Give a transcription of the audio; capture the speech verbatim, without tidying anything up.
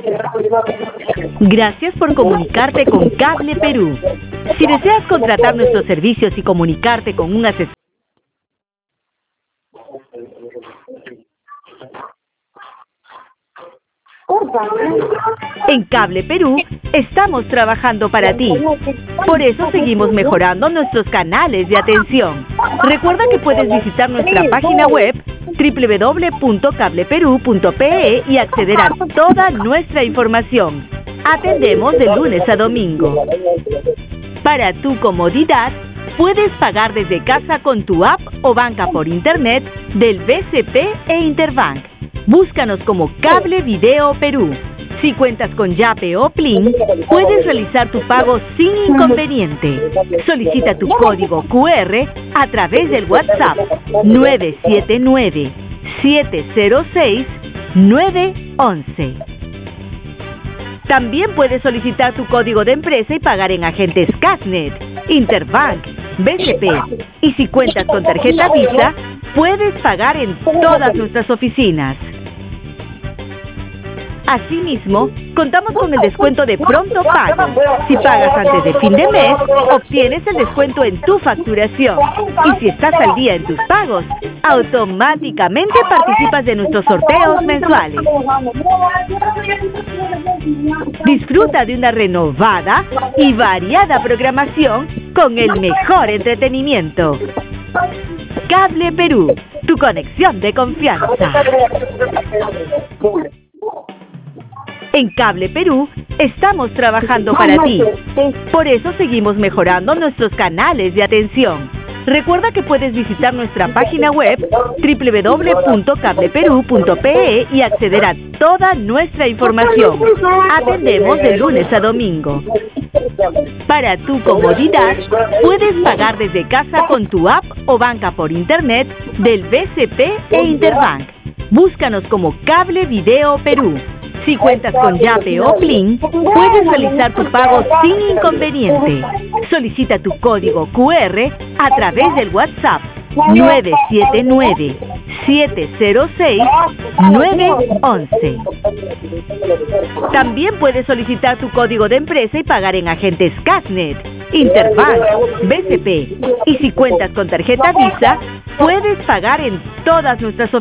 Gracias por comunicarte con Cable Perú. Si deseas contratar nuestros servicios y comunicarte con un asesor, en Cable Perú estamos trabajando para ti. Por eso seguimos mejorando nuestros canales de atención. Recuerda que puedes visitar nuestra página web doble u doble u doble u punto cable perú punto pe e y acceder a toda nuestra información. Atendemos de lunes a domingo. Para tu comodidad, puedes pagar desde casa con tu app o banca por internet del B C P e Interbank. Búscanos como Cable Video Perú. Si cuentas con Yape o Plin, puedes realizar tu pago sin inconveniente. Solicita tu código cu erre a través del WhatsApp nueve siete nueve, siete cero seis, nueve once. También puedes solicitar tu código de empresa y pagar en agentes Casnet, Interbank, B C P. Y si cuentas con tarjeta Visa, puedes pagar en todas nuestras oficinas. Asimismo, contamos con el descuento de pronto pago. Si pagas antes de fin de mes, obtienes el descuento en tu facturación. Y si estás al día en tus pagos, automáticamente participas de nuestros sorteos mensuales. Disfruta de una renovada y variada programación con el mejor entretenimiento. Cable Perú, tu conexión de confianza. En Cable Perú estamos trabajando para ti. Por eso seguimos mejorando nuestros canales de atención. Recuerda que puedes visitar nuestra página web doble u doble u doble u punto cable perú punto pe e y acceder a toda nuestra información. Atendemos de lunes a domingo. Para tu comodidad, puedes pagar desde casa con tu app o banca por internet del B C P e Interbank. Búscanos como Cable Video Perú. Si cuentas con Yape o Plin, puedes realizar tu pago sin inconveniente. Solicita tu código cu erre a través del WhatsApp nueve siete nueve, siete cero seis, nueve once. También puedes solicitar tu código de empresa y pagar en agentes Casnet, Interbank, B C P. Y si cuentas con tarjeta Visa, puedes pagar en todas nuestras oficinas.